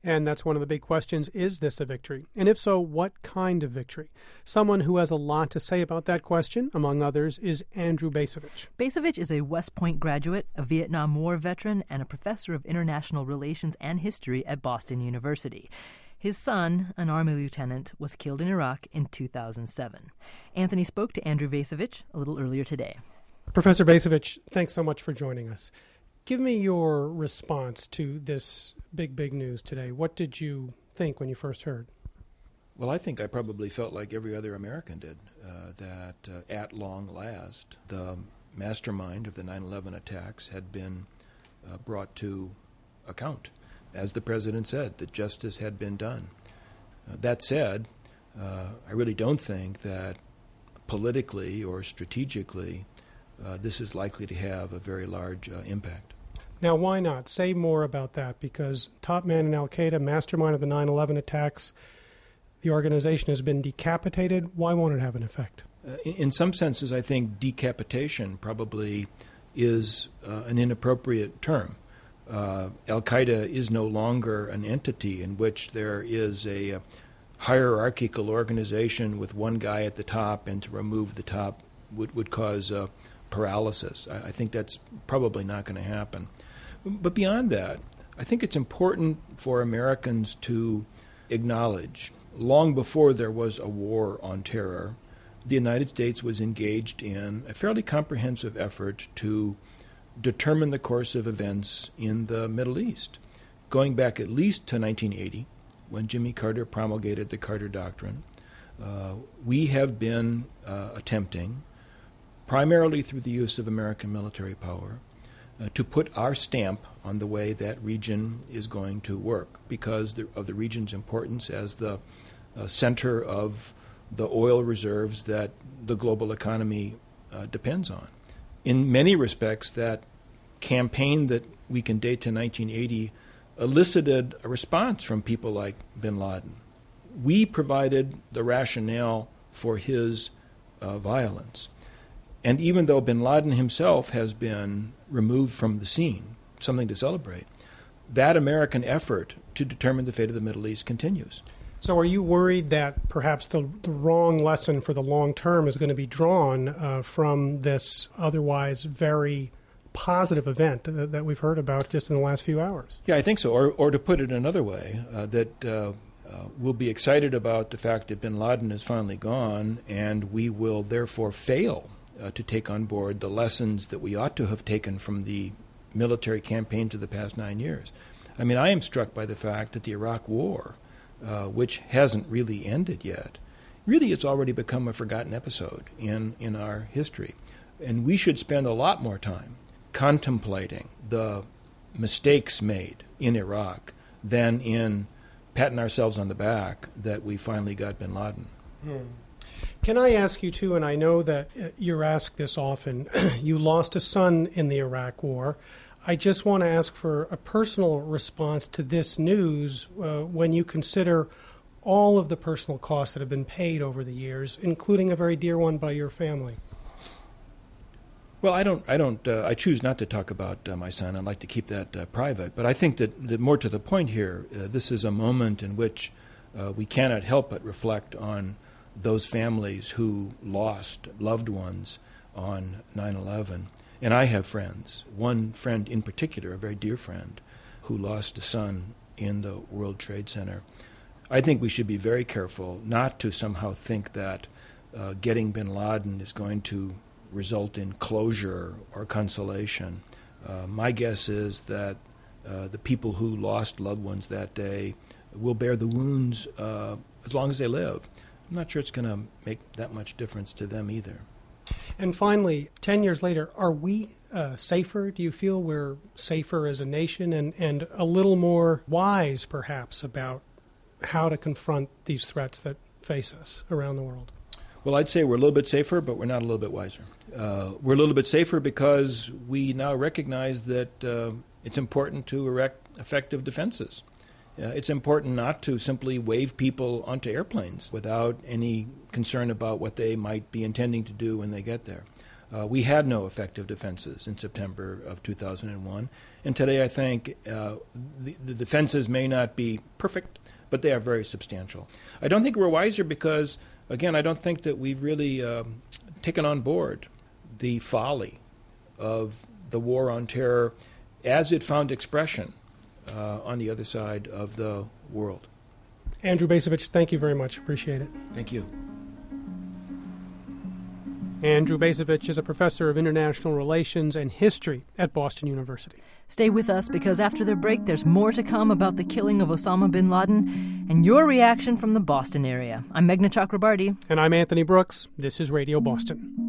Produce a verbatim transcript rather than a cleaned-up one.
And that's one of the big questions. Is this a victory? And if so, what kind of victory? Someone who has a lot to say about that question, among others, is Andrew Bacevich. Bacevich is a West Point graduate, a Vietnam War veteran, and a professor of international relations and history at Boston University. His son, an Army lieutenant, was killed in Iraq in two thousand seven. Anthony spoke to Andrew Bacevich a little earlier today. Professor Bacevich, thanks so much for joining us. Give me your response to this big, big news today. What did you think when you first heard? Well, I think I probably felt like every other American did, uh, that uh, at long last, the mastermind of the nine eleven attacks had been uh, brought to account. As the president said, that justice had been done. Uh, that said, uh, I really don't think that politically or strategically uh, this is likely to have a very large uh, impact. Now, why not? Say more about that, because top man in al-Qaeda, mastermind of the nine eleven attacks, the organization has been decapitated. Why won't it have an effect? Uh, in some senses, I think decapitation probably is uh, an inappropriate term. Uh, al-Qaeda is no longer an entity in which there is a, a hierarchical organization with one guy at the top, and to remove the top would, would cause uh, paralysis. I, I think that's probably not going to happen. But beyond that, I think it's important for Americans to acknowledge, long before there was a war on terror, the United States was engaged in a fairly comprehensive effort to determine the course of events in the Middle East, going back at least to nineteen eighty, when Jimmy Carter promulgated the Carter Doctrine. Uh, we have been uh, attempting, primarily through the use of American military power, uh, to put our stamp on the way that region is going to work because the, of the region's importance as the uh, center of the oil reserves that the global economy uh, depends on. In many respects, that campaign that we can date to nineteen eighty elicited a response from people like bin Laden. We provided the rationale for his uh, violence. And even though bin Laden himself has been removed from the scene, something to celebrate, that American effort to determine the fate of the Middle East continues. So are you worried that perhaps the, the wrong lesson for the long term is going to be drawn uh, from this otherwise very positive event that, that we've heard about just in the last few hours? Yeah, I think so. Or, or to put it another way, uh, that uh, uh, we'll be excited about the fact that bin Laden is finally gone, and we will therefore fail uh, to take on board the lessons that we ought to have taken from the military campaigns of the past nine years. I mean, I am struck by the fact that the Iraq War, uh, which hasn't really ended yet, really it's already become a forgotten episode in, in our history. And we should spend a lot more time contemplating the mistakes made in Iraq than in patting ourselves on the back that we finally got bin Laden. Hmm. Can I ask you, too, and I know that you're asked this often, you lost a son in the Iraq War. I just want to ask for a personal response to this news uh, when you consider all of the personal costs that have been paid over the years, including a very dear one by your family. Well, I don't. I don't. Uh, I choose not to talk about uh, my son. I'd like to keep that uh, private. But I think that, that more to the point here, uh, this is a moment in which uh, we cannot help but reflect on those families who lost loved ones on nine eleven. And I have friends. One friend in particular, a very dear friend, who lost a son in the World Trade Center. I think we should be very careful not to somehow think that uh, getting bin Laden is going to result in closure or consolation. Uh, my guess is that uh, the people who lost loved ones that day will bear the wounds uh, as long as they live. I'm not sure it's going to make that much difference to them either. And finally, ten years later, are we uh, safer? Do you feel we're safer as a nation and, and a little more wise, perhaps, about how to confront these threats that face us around the world? Well, I'd say we're a little bit safer, but we're not a little bit wiser. Uh, we're a little bit safer because we now recognize that uh, it's important to erect effective defenses. Uh, it's important not to simply wave people onto airplanes without any concern about what they might be intending to do when they get there. Uh, we had no effective defenses in September of two thousand one. And today I think uh, the, the defenses may not be perfect, but they are very substantial. I don't think we're wiser because, again, I don't think that we've really um, taken on board the folly of the war on terror as it found expression uh, on the other side of the world. Andrew Bacevich, thank you very much. Appreciate it. Thank you. Andrew Bacevich is a professor of international relations and history at Boston University. Stay with us because after the break, there's more to come about the killing of Osama bin Laden and your reaction from the Boston area. I'm Meghna Chakrabarti. And I'm Anthony Brooks. This is Radio Boston.